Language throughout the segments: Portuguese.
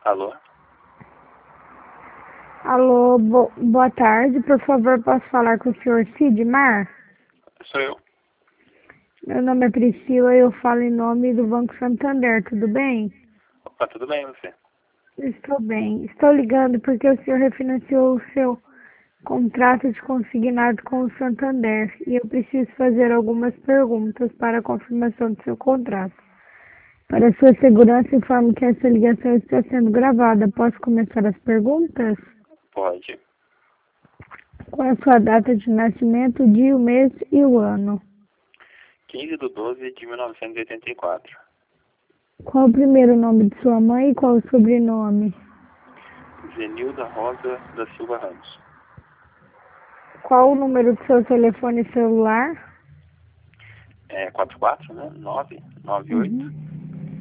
Alô? Alô, boa tarde. Por favor, posso falar com o senhor Sidmar? Sou eu. Meu nome é Priscila e eu falo em nome do Banco Santander, tudo bem? Opa, tudo bem você? Estou bem. Estou ligando porque o senhor refinanciou o seu contrato de consignado com o Santander e eu preciso fazer algumas perguntas para a confirmação do seu contrato. Para sua segurança, informo que essa ligação está sendo gravada. Posso começar as perguntas? Pode. Qual é a sua data de nascimento, o dia, o mês e o ano? 15/12/1984. Qual o primeiro nome de sua mãe e qual o sobrenome? Zenilda Rosa da Silva Ramos. Qual o número do seu telefone celular? É 44, né? 998 Uhum.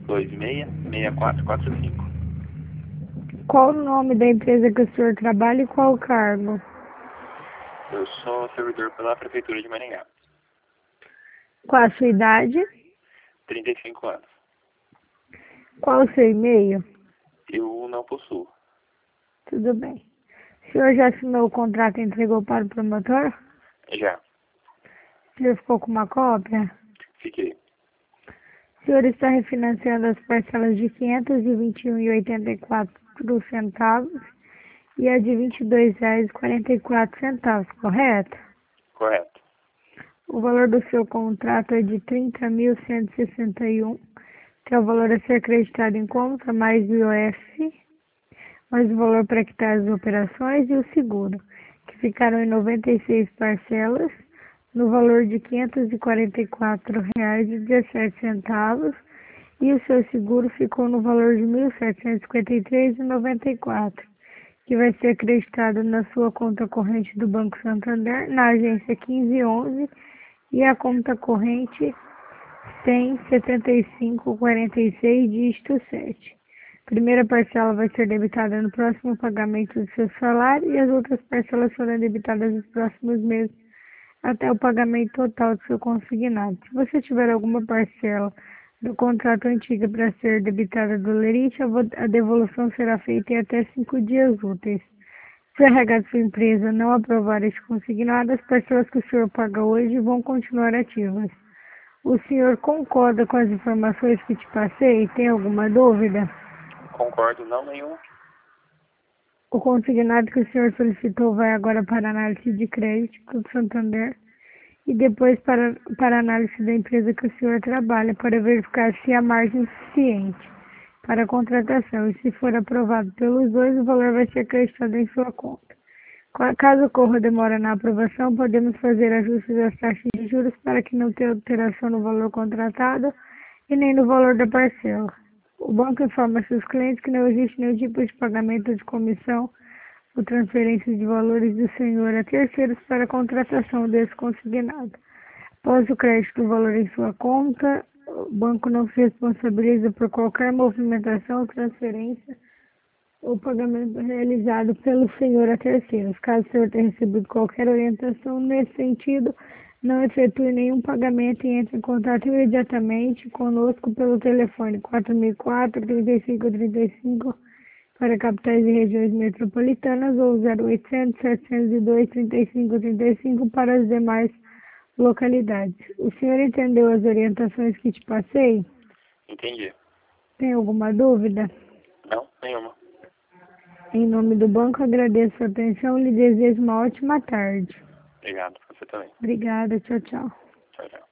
266445. Qual o nome da empresa que o senhor trabalha e qual o cargo? Eu sou servidor pela Prefeitura de Maringá. Qual a sua idade? 35 anos. Qual o seu e-mail? Eu não possuo. Tudo bem. O senhor já assinou o contrato e entregou para o promotor? Já. O senhor ficou com uma cópia? Fiquei. O senhor está refinanciando as parcelas de R$ 521,84 e a de R$ 22,44, correto? Correto. O valor do seu contrato é de 30.161, que é o valor a ser acreditado em conta, mais o IOF, mais o valor para quitar as operações e o seguro, que ficaram em 96 parcelas, no valor de R$ 544,17, e o seu seguro ficou no valor de R$ 1.753,94, que vai ser acreditado na sua conta corrente do Banco Santander, na agência 1511, e a conta corrente 1007546, dígito 7. Primeira parcela vai ser debitada no próximo pagamento do seu salário e as outras parcelas serão debitadas nos próximos meses até o pagamento total do seu consignado. Se você tiver alguma parcela do contrato antiga para ser debitada do lerite, a devolução será feita em até 5 dias úteis. Se a RH de sua empresa não aprovar este consignado, as parcelas que o senhor paga hoje vão continuar ativas. O senhor concorda com as informações que te passei? Tem alguma dúvida? Concordo, não nenhum. O consignado que o senhor solicitou vai agora para análise de crédito do Santander e depois para análise da empresa que o senhor trabalha, para verificar se há margem suficiente para a contratação. E se for aprovado pelos dois, o valor vai ser acreditado em sua conta. Caso ocorra demora na aprovação, podemos fazer ajustes das taxas de juros para que não tenha alteração no valor contratado e nem no valor da parcela. O banco informa seus clientes que não existe nenhum tipo de pagamento de comissão ou transferência de valores do senhor a terceiros para a contratação desse consignado. Após o crédito do valor em sua conta, o banco não se responsabiliza por qualquer movimentação, transferência ou pagamento realizado pelo senhor a terceiros. Caso o senhor tenha recebido qualquer orientação nesse sentido, não efetue nenhum pagamento e entre em contato imediatamente conosco pelo telefone 4004-3535 para capitais e regiões metropolitanas ou 0800-702-3535 para as demais localidades. O senhor entendeu as orientações que te passei? Entendi. Tem alguma dúvida? Não, nenhuma. Em nome do banco, agradeço a atenção e lhe desejo uma ótima tarde. Obrigado. Você também. Obrigada, tchau, tchau. Tchau, tchau.